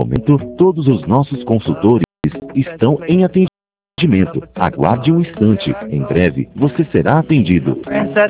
momento, todos os nossos consultores estão em atendimento. Aguarde um instante. Em breve, você será atendido.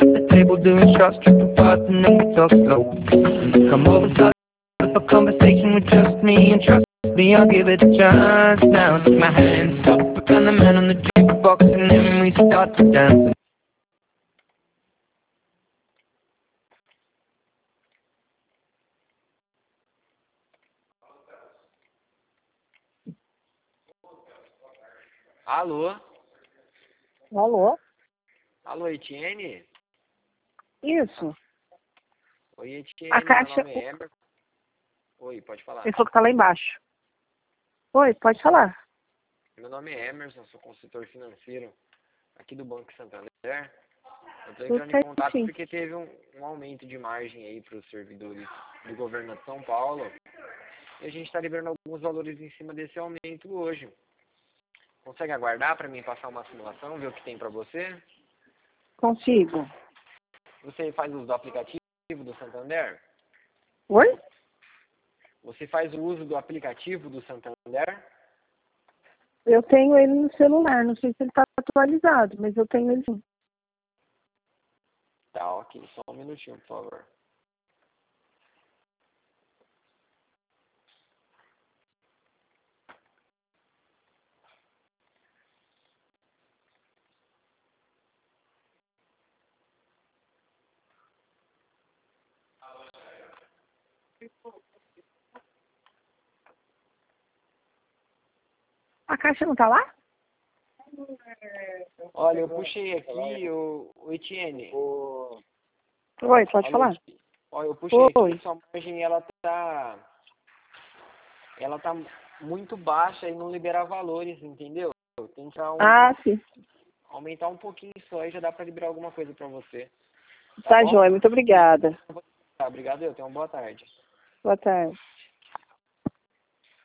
Alô? Alô? Alô, Etienne? Isso. Oi, Etienne, A caixa... meu nome é Emerson. Oi, pode falar. Ele falou que tá lá embaixo. Oi, pode falar. Meu nome é Emerson, sou consultor financeiro aqui do Banco Santander. Eu estou entrando em contato Sim. porque teve um aumento de margem aí para os servidores do governo de São Paulo. E a gente está liberando alguns valores em cima desse aumento hoje. Consegue aguardar para mim passar uma simulação, ver o que tem para você? Consigo. Você faz uso do aplicativo do Santander? Oi? Você faz o uso do aplicativo do Santander? Eu tenho ele no celular. Não sei se ele tá atualizado, mas eu tenho ele sim. Tá, ok. Só um minutinho, por favor. A caixa não tá lá? Olha, eu puxei aqui, o Etienne. Oi, pode falar. Olha, eu puxei Oi. aqui, sua margem, ela tá muito baixa e não libera valores, entendeu? Tem que Sim. aumentar um pouquinho só e já dá para liberar alguma coisa para você. Tá bom? joia, muito obrigada. Tá, obrigado, eu tenho uma boa tarde. Boa tarde.